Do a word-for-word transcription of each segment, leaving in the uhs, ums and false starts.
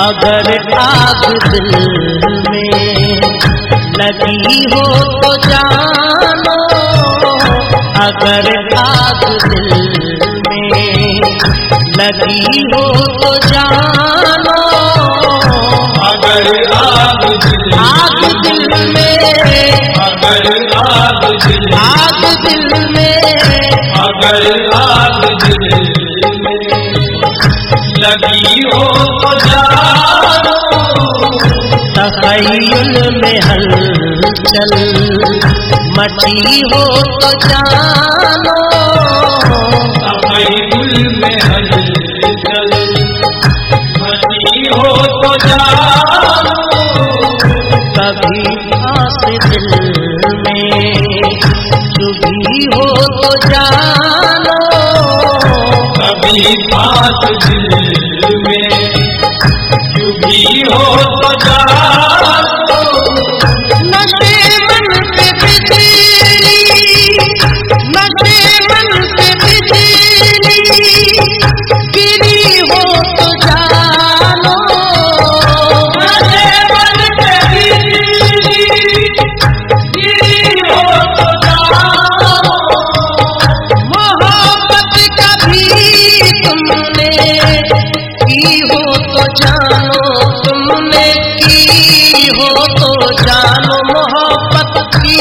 अगर आग दिल में लगी हो तो जानो, अगर आग दिल में लगी हो तो जानो, अगर आग दिल आग दिल में, अगर आग दिल आग दिल में, अगर आग दिल में लगी हो तो जानो, तखय्युल में हलचल मची हो तो जानो, तखय्युल में हलचल मची हो तो जानो, कभी आस दिल में चुभी हो तो जानो, कभी बात दिल में चुभी हो तो जानो, नशे मन पे बिजली, नशे मन पे बिजली गिरी हो तो जानो, नशे मन पे बिजली गिरी हो तो जानो, मोहब्बत कभी तुमने की हो तो जानो, तुमने की हो तो जानो, मोहब्बत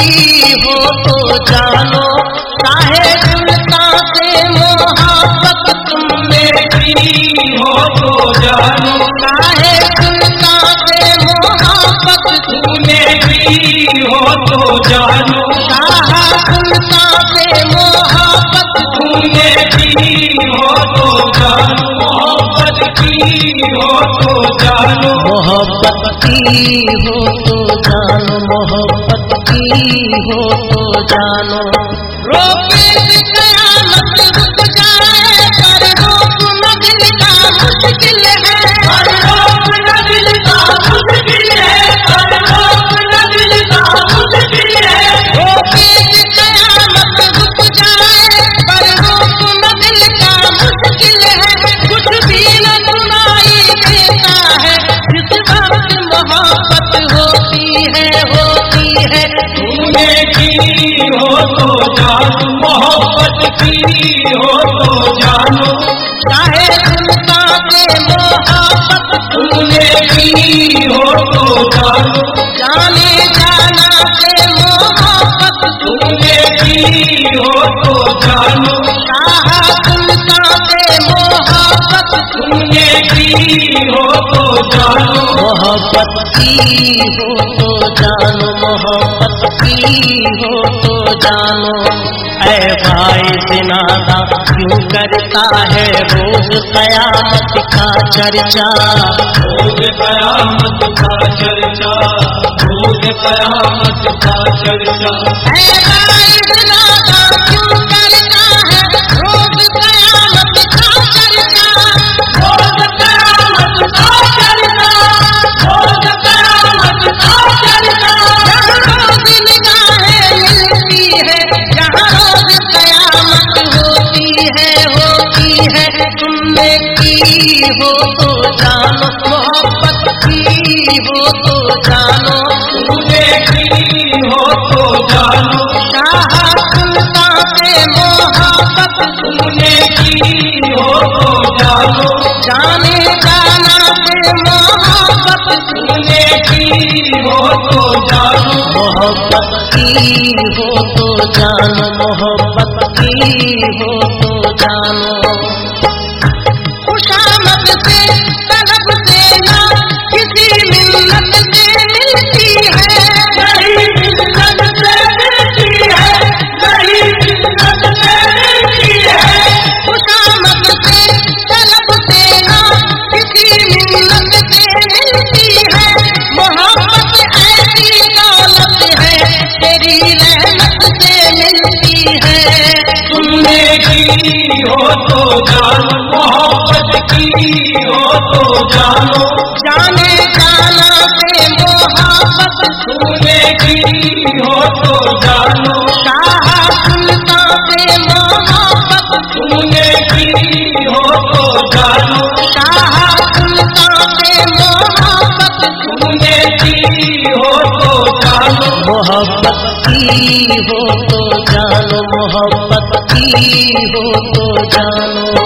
की हो तो जानो, चाहे सुल्तां से मोहब्बत तुमने की हो तो जानो, चाहे सुल्तां से मोहब्बत तूने की हो तो जानो, चाहा सुल्तां से मोहब्बत तूने की हो तो जानो, मोहब्बत की हो तो जानो, मोहब्बत की हो तो जानो, मोहब्बत की हो तो जानो, रोके से कयामत रुक जाए पर रोक न दिल का मुश्किल है, पर रोक न दिल का मुश्किल है, पर रोक न दिल का मुश्किल है, रोके से कयामत रुक जाए पर रोक न दिल का मुश्किल है, कुछ भी न सुनाई देता है जिस वक्त मोहब्बत होती है, होती है, तूने की हो तो जानो, मोहब्बत की हो तो जानो, चाहे सुल्तां से मोहब्बत तूने की हो तो जानो, जाने जाना से मोहब्बत तूने की हो तो जानो, चाहा सुल्तां से मोहब्बत तूने की हो तो जानो, मोहब्बत की हो तो जानो, मोहब्बत की हो तो जानो, ऐ भाई जिनादा क्यों करता है रोज कयामत का चर्चा, रोज कयामत का चर्चा, रोज कयामत का चर्चा, ऐ भाई जिनादा क्यों करता है रोज कयामत का चर्चा, रोज कयामत का चर्चा, रोज कयामत का चर्चा, जहाँ रोज निगाहें मिलती है, जहाँ रोज कयामत होती है, होती है, तुमने की हो तो जानो, मोहब्बत की हो तो जानो, तूने की हो तो जानो, चाहा सुल्तां से मोहब्बत तूने की हो तो जानो, जाने जाना से मोहब्बत तूने की हो तो जानो, मोहब्बत की हो तो जानो, मोहब्बत की हो तो जानो, खुशामद से तलब से ना किसी मिन्नत से मिलती है, नहीं मिन्नत से मिलती है, नहीं मिन्नत से मिलती है, खुशामद से तलब से ना किसी मिन्नत से मिलती है, मोहब्बत ऐसी दौलत है तेरी रहमत से मिलती है, तुमने की हो तो जानो, मोहब्बत की हो तो जानो, जाने जाना से मोहब्बत तूने की हो तो जानो, चाहा सुल्तां से मोहब्बत तूने की हो तो जानो, चाहा सुल्तां से मोहब्बत तुमने की हो तो जानो, मोहब्बत की हो तो जानो, मोहब्बत की हो तो जानो।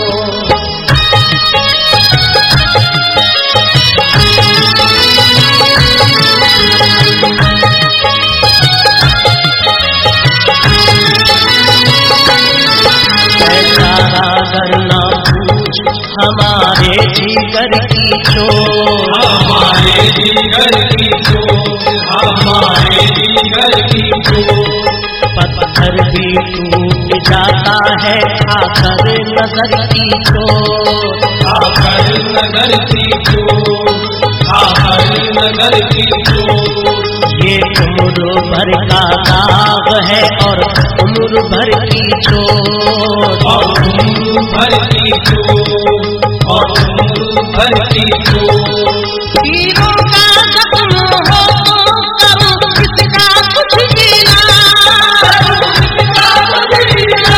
करना पूछ हमारे जिगर की चोट, हमारे जिगर की चोट, हमारे जिगर की चोट। पत्थर भी टूट जाता है आकर नजर की चोट, आकर नजर की चोट, आकर नजर की चोट। ये उम्र भर का दाग है और उम्र भर की चोट, और उम्र भर की चोट, और उम्र भर की चोट। तीरों का जख्म हो तो करूं किसका कुछ गिला, किसका कुछ गिला,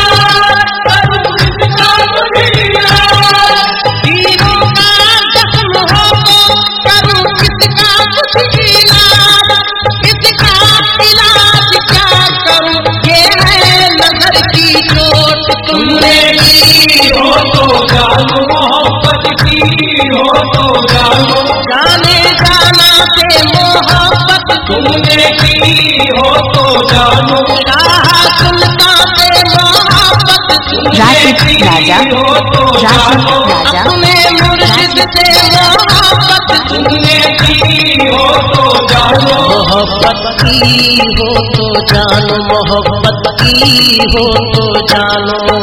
किसका कुछ गिला। तीरों का जख्म हो तो करूं किसका कुछ गिला, इसका इलाज क्या करूं ये है नजर की चोट। तुमने की हो तो जानो, मोहब्बत की हो तो जानो, जाने जाना से मोहब्बत तुमने की हो तो जानो, शाह सुल्तान से मोहब्बत राशिद राजा, हो तो राशिद जानो, राजा, अपने मुर्शिद से मोहब्बत तुमने की हो तो जानो, मोहब्बत की हो तो जानो, मोहब्बत की हो तो जानो।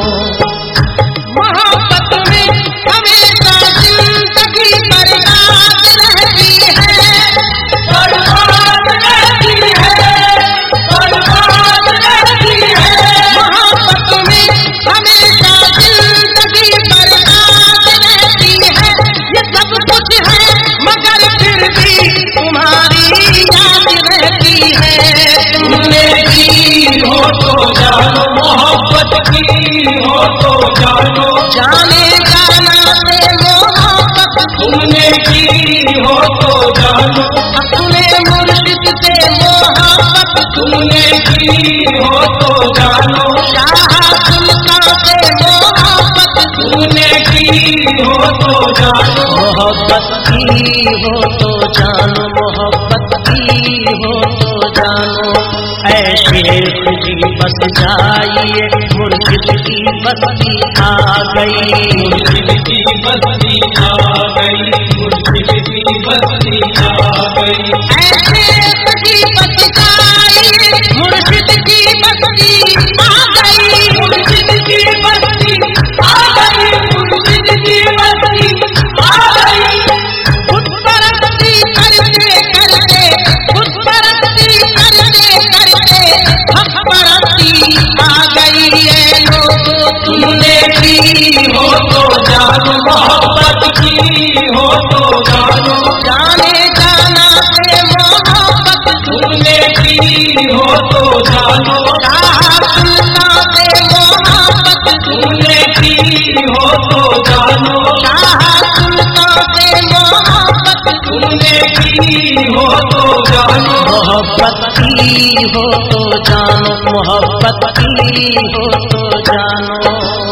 मोहब्बत में हमेशा जिंदगी बर्बाद रहती है, बर्बाद रहती है, बर्बाद रहती है। मोहब्बत में हमेशा जिंदगी बर्बाद रहती है। ये सब कुछ है मगर फिर भी तुम्हारी याद रहती है। तुमने की हो तो जानो, मोहब्बत की हो तो जानो, जाने जाना से मोहब्बत तुमने की हो तो जानो, अपने मुर्शिद से मोहब्बत तुमने की हो तो जानो, शाह सुल्तान से मोहब्बत तुमने की हो तो जानो, मोहब्बत की हो तो जानो, मोहब्बत की हो तो जानो। ऐ शेख जी बस जाइए मुर्शिद की बस्ती आ गई, मुर्शिद की बस्ती आ गई, मुर्शिद की बस्ती आ गई। ऐ शेख जी बस जाइए मुर्शिद की बस्ती आ गई, मुर्शिद की बस्ती आ गई, मुर्शिद की बस्ती आ गई। खुद परस्ती करते करते, खुद परस्ती करते करते हक परस्ती आ गई है लोगों। तुमने की हो तो जानो, मोहब्बत की हो तो जानो, जाने जाना से मोहब्बत तुमने की हो तो जानो, शाह सुल्तान से मोहब्बत तुमने की हो तो जानो, शाह सुल्तान से मोहब्बत तुमने की हो तो जानो, मोहब्बत की हो तो जानो, मोहब्बत की हो तो जानो।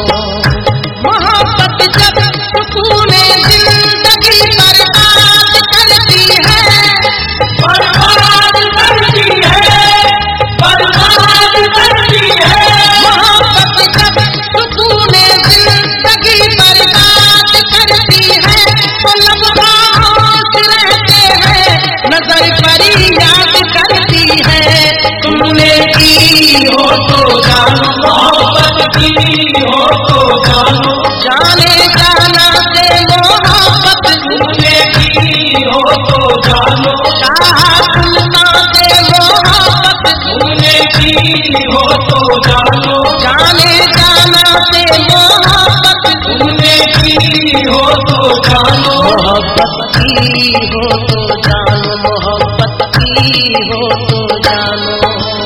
मोहब्बत जब सुकूने जिंदगी बर्बाद करती है, बर्बाद करती है, बर्बाद करती है। मोहब्बत जब सुकूने जिंदगी बर्बाद करती है, तो लब खामोश रहते हैं नजर परी याद करती है। तुमने की हो तो जानो, मोहब्बत की हो तो जानो, जाने जाना से मोहब्बत तुमने की हो तो जानो, शाह सुल्तान से मोहब्बत तुमने की हो तो जानो, जाने जाना से मोहब्बत तुमने की हो तो जानो, मोहब्बत की हो तो जानो, मोहब्बत की हो तो जानो।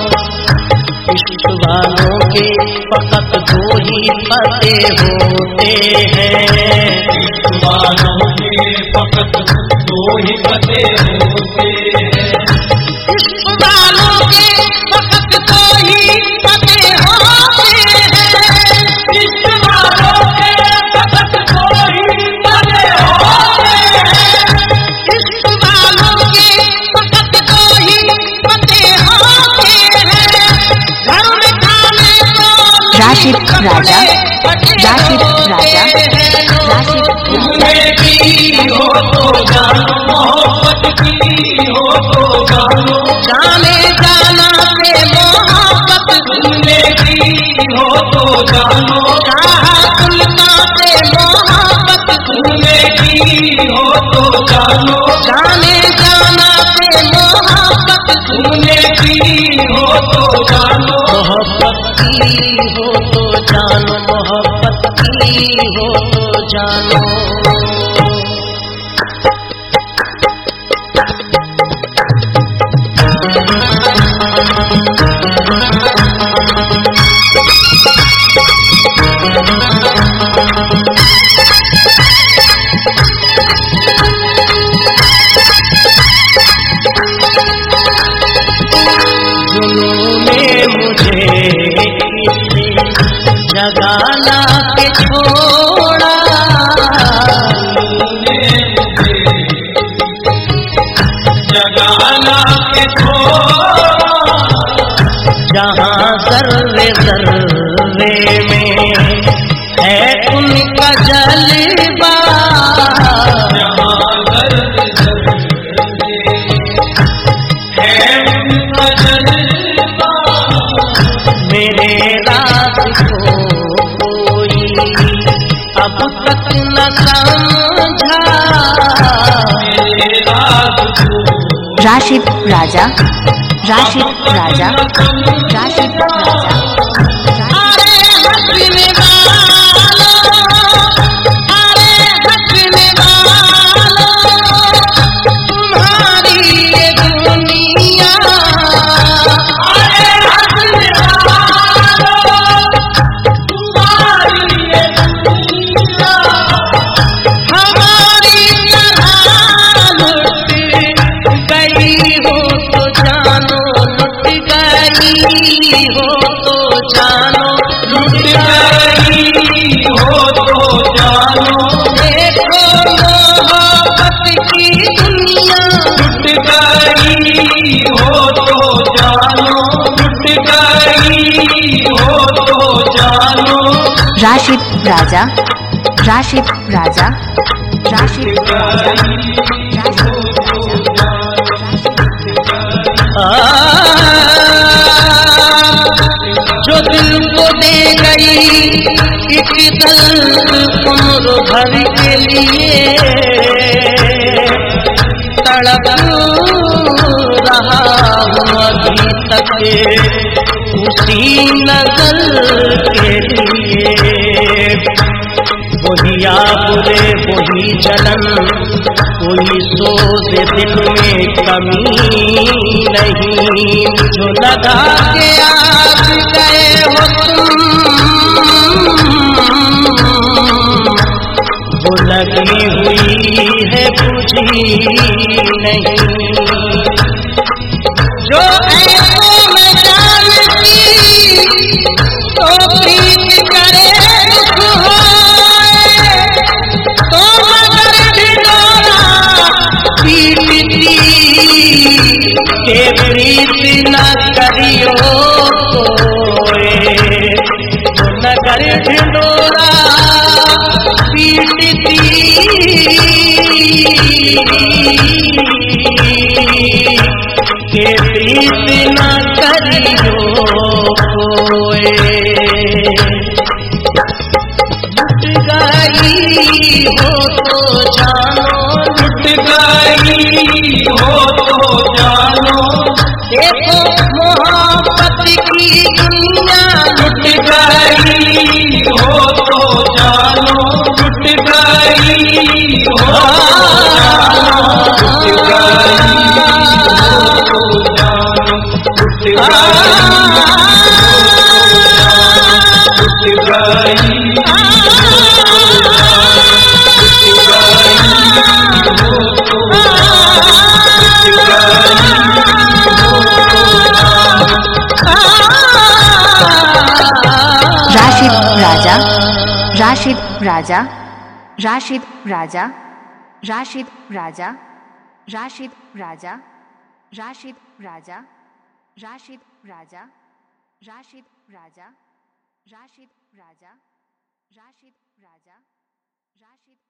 इश्क वालों के फकत दो ही पते होते हैं, वालों के फकत दो ही पते होते तो जानो, मोहब्बत की हो तो जानो, जाने जाना से मोहब्बत तुमने की हो तो जानो, चाहा तुलना से मोहब्बत तुमने की हो तो जानो, जाने जाना से मोहब्बत तुमने की हो तो जानो, मोहब्बत की हो तो जानो, मोहब्बत की हो तो जानो। जुनूने मुझे जगाना के छोड़ा, जगाना के छोड़ा, जहाँ जर्रे जर्रे में है उनका जलवा, जहाँ दर्द है उनका जलवा, मेरे रात को कोई अब तक न समझा। मेरे रात को राशिद राजा, राशिद राजा, राशिद राजा, अरे हंसने वालों, अरे हंसने वालों, तुम्हारी ये दुनिया, अरे हंसने वालों, तुम्हारी ये दुनिया, हमारी तरह लुट गई हो तो जानो, लुट गई हो तो जानो, लुट गई हो तो जानो, देखो मोहब्बत की दुनिया, लुट गई हो तो जानो, लुट गई हो तो जानो, राशिद राजा, राशिद राजा, राशिद राजा, राशिद राजा, जो दिल को दे गई एक दर्द उम्र भर के लिए, तड़प रहा हूँ अभी तक उसी नजर के लिए। वही आबुरे वही जलन, कोई सोच दिल में कमी नहीं, जो लगा के आप गए हो तुम, वो लगी हुई है बुझी नहीं। जो ऐसों में जानती तो प्रीत करे दुख होए, तो मगर ढिढोरा पीटती के प्रीत न करियो कोई, तो नगर ढिढोरा पीटती के प्रीत न करियो कोई। लुट गई हो तो जानो, लुट गई हो तो जानो, देखो मोहब्बत की दुनिया, लुट गई हो तो जानो, लुट गई हो तो जानो, लुट गई हो तो जानो, लुट गई, लुट गई, राशिद राजा, राशिद राजा, राशिद राजा, राशिद राजा, राशिद राजा, राशिद राजा, राशिद राजा, राशिद राजा, राशिद राजा, राशिद राजा, राशिद